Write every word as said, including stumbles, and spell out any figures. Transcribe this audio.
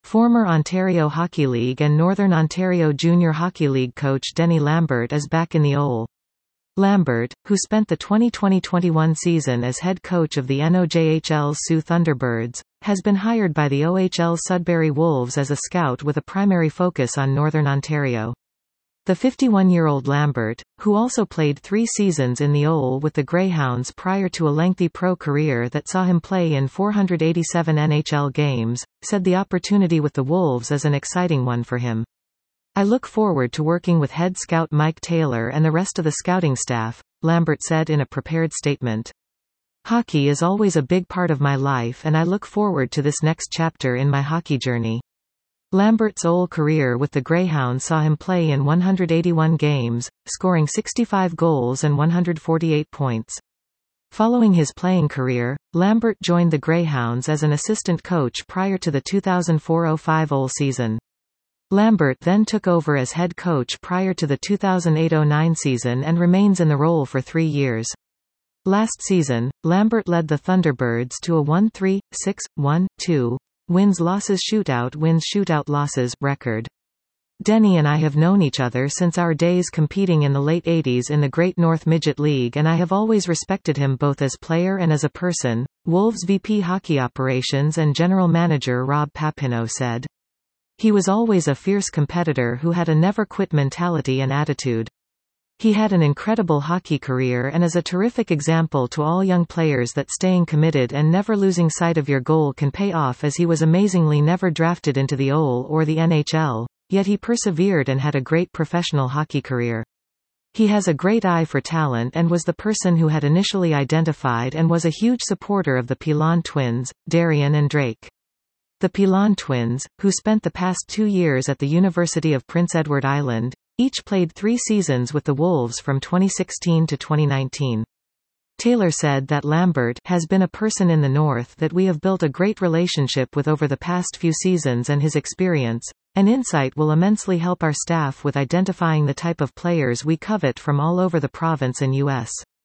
Former Ontario Hockey League and Northern Ontario Junior Hockey League coach Denny Lambert is back in the O L. Lambert, who spent the twenty twenty twenty-one season as head coach of the N O J H L's Sault Thunderbirds, has been hired by the O H L's Sudbury Wolves as a scout with a primary focus on Northern Ontario. The fifty-one-year-old Lambert, who also played three seasons in the O L with the Greyhounds prior to a lengthy pro career that saw him play in four hundred eighty-seven N H L games, said the opportunity with the Wolves is an exciting one for him. "I look forward to working with head scout Mike Taylor and the rest of the scouting staff," Lambert said in a prepared statement. "Hockey is always a big part of my life and I look forward to this next chapter in my hockey journey." Lambert's O L career with the Greyhounds saw him play in one hundred eighty-one games, scoring sixty-five goals and one hundred forty-eight points. Following his playing career, Lambert joined the Greyhounds as an assistant coach prior to the two thousand four oh five O L season. Lambert then took over as head coach prior to the two thousand eight oh nine season and remains in the role for three years. Last season, Lambert led the Thunderbirds to a one three, six, one, two wins-losses shootout wins-shootout losses record. "Denny and I have known each other since our days competing in the late eighties in the Great North Midget League and I have always respected him both as player and as a person," Wolves V P Hockey Operations and General Manager Rob Papineau said. "He was always a fierce competitor who had a never-quit mentality and attitude. He had an incredible hockey career and is a terrific example to all young players that staying committed and never losing sight of your goal can pay off, as he was amazingly never drafted into the O L or the N H L, yet he persevered and had a great professional hockey career. He has a great eye for talent and was the person who had initially identified and was a huge supporter of the Pilon twins, Darian and Drake." The Pilon twins, who spent the past two years at the University of Prince Edward Island, each played three seasons with the Wolves from twenty sixteen to twenty nineteen. Taylor said that Lambert has been a person in the North that we have built a great relationship with over the past few seasons, and his experience and insight will immensely help our staff with identifying the type of players we covet from all over the province and U S